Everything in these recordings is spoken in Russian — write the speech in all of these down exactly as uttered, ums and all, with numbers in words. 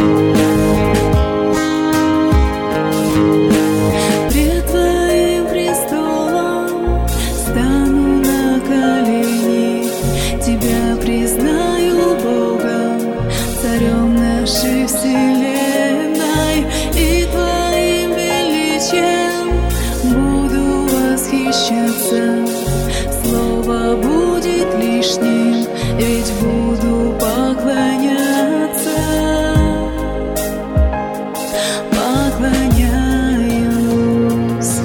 Пред Твоим престолом стану на колени, Тебя признаю Богом, Царем нашей вселенной, и Твоим величием буду восхищаться. Слово будет лишним, ведь буду поклоняться. Поклоняюсь,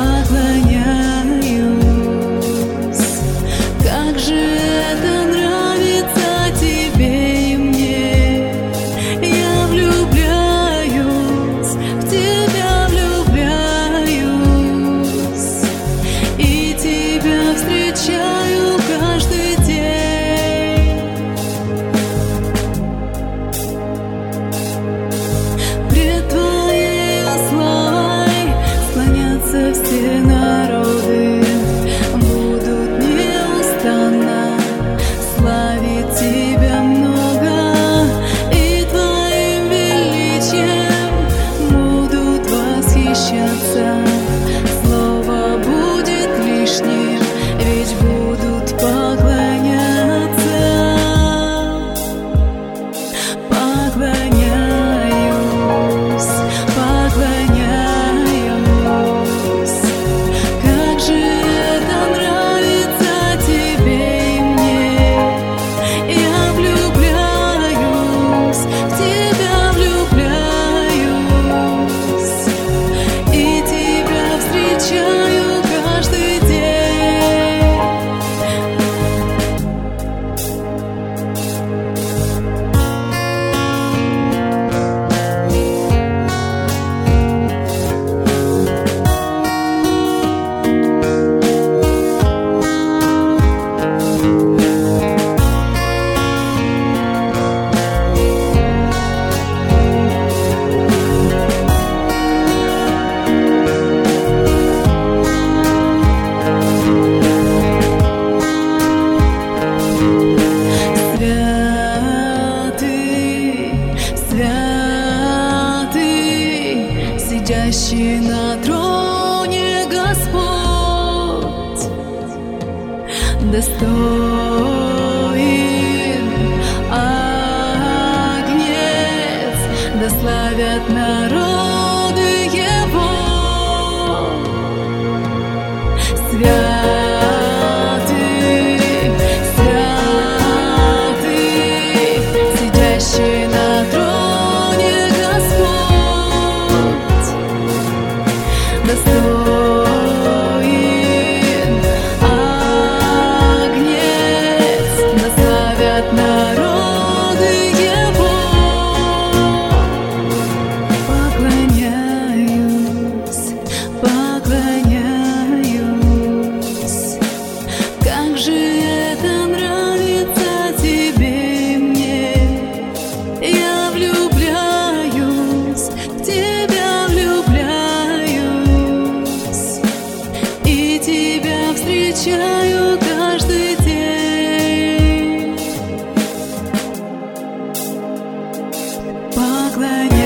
поклоняюсь. Как же это нравится Тебе и мне. Я влюбляюсь, в Тебя влюбляюсь, и Тебя встречаю каждый день. Пред Твоей славой склонятся все народы, будут неустанно славить Тебя много, и Твоим величием будут восхищаться. Слово будет лишним, ведь будут поклоняться. Поклоняюсь, поклоняюсь. Как же это нравится Тебе и мне. Я влюбляюсь, в Тебя влюбляюсь, и Тебя встречаю каждый день. Святый, сидящий на троне Господь, достоин Агнец, да славят народы Его. Святый, святый, сидящий на троне Господь, достоин Агнец, да славят народы Его. Поклоняюсь, поклоняюсь. Как же это нравится Тебе и мне. Я влюбляюсь, в Тебя влюбляюсь, и Тебя встречаю каждый день. Поклоняюсь.